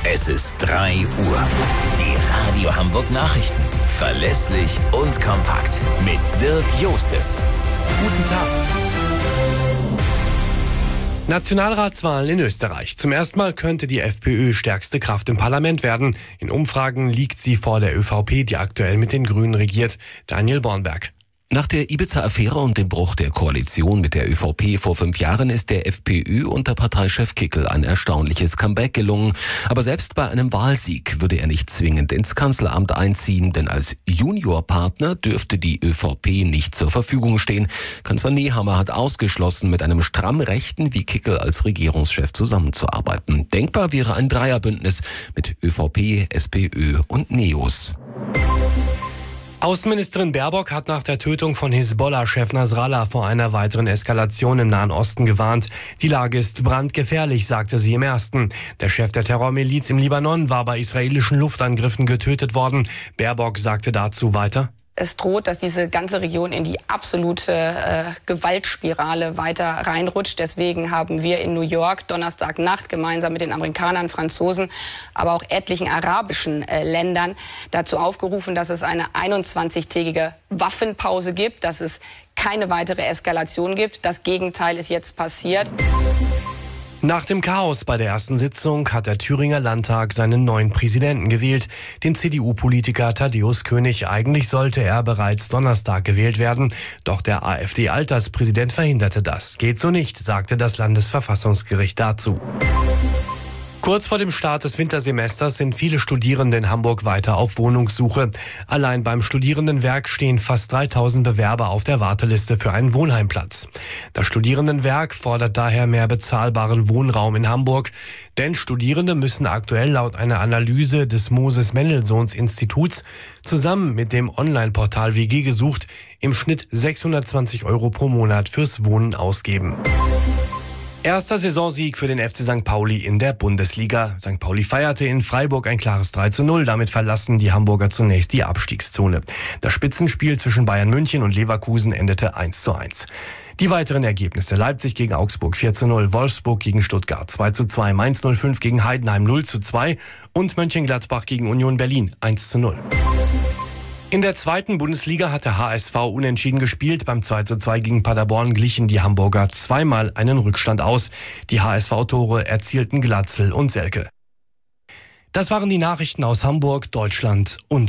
Es ist 3 Uhr. Die Radio Hamburg Nachrichten. Verlässlich und kompakt. Mit Dirk Jostes. Guten Tag. Nationalratswahlen in Österreich. Zum ersten Mal könnte die FPÖ stärkste Kraft im Parlament werden. In Umfragen liegt sie vor der ÖVP, die aktuell mit den Grünen regiert. Daniel Bornberg. Nach der Ibiza-Affäre und dem Bruch der Koalition mit der ÖVP vor 5 Jahren ist der FPÖ unter Parteichef Kickl ein erstaunliches Comeback gelungen. Aber selbst bei einem Wahlsieg würde er nicht zwingend ins Kanzleramt einziehen, denn als Juniorpartner dürfte die ÖVP nicht zur Verfügung stehen. Kanzler Nehammer hat ausgeschlossen, mit einem stramm Rechten wie Kickl als Regierungschef zusammenzuarbeiten. Denkbar wäre ein Dreierbündnis mit ÖVP, SPÖ und NEOS. Außenministerin Baerbock hat nach der Tötung von Hisbollah-Chef Nasrallah vor einer weiteren Eskalation im Nahen Osten gewarnt. Die Lage ist brandgefährlich, sagte sie im Ersten. Der Chef der Terrormiliz im Libanon war bei israelischen Luftangriffen getötet worden. Baerbock sagte dazu weiter: Es droht, dass diese ganze Region in die absolute Gewaltspirale weiter reinrutscht. Deswegen haben wir in New York Donnerstagnacht gemeinsam mit den Amerikanern, Franzosen, aber auch etlichen arabischen Ländern dazu aufgerufen, dass es eine 21-tägige Waffenpause gibt, dass es keine weitere Eskalation gibt. Das Gegenteil ist jetzt passiert. Nach dem Chaos bei der ersten Sitzung hat der Thüringer Landtag seinen neuen Präsidenten gewählt, den CDU-Politiker Thaddäus König. Eigentlich sollte er bereits Donnerstag gewählt werden, doch der AfD-Alterspräsident verhinderte das. Geht so nicht, sagte das Landesverfassungsgericht dazu. Kurz vor dem Start des Wintersemesters sind viele Studierende in Hamburg weiter auf Wohnungssuche. Allein beim Studierendenwerk stehen fast 3000 Bewerber auf der Warteliste für einen Wohnheimplatz. Das Studierendenwerk fordert daher mehr bezahlbaren Wohnraum in Hamburg. Denn Studierende müssen aktuell laut einer Analyse des Moses-Mendelssohn-Instituts zusammen mit dem Online-Portal WG gesucht im Schnitt 620 € pro Monat fürs Wohnen ausgeben. Erster Saisonsieg für den FC St. Pauli in der Bundesliga. St. Pauli feierte in Freiburg ein klares 3:0. Damit verlassen die Hamburger zunächst die Abstiegszone. Das Spitzenspiel zwischen Bayern München und Leverkusen endete 1:1. Die weiteren Ergebnisse: Leipzig gegen Augsburg 4:0, Wolfsburg gegen Stuttgart 2:2, Mainz 05 gegen Heidenheim 0:2 und Mönchengladbach gegen Union Berlin 1:0. In der zweiten Bundesliga hat der HSV unentschieden gespielt. Beim 2:2 gegen Paderborn glichen die Hamburger zweimal einen Rückstand aus. Die HSV-Tore erzielten Glatzel und Selke. Das waren die Nachrichten aus Hamburg, Deutschland und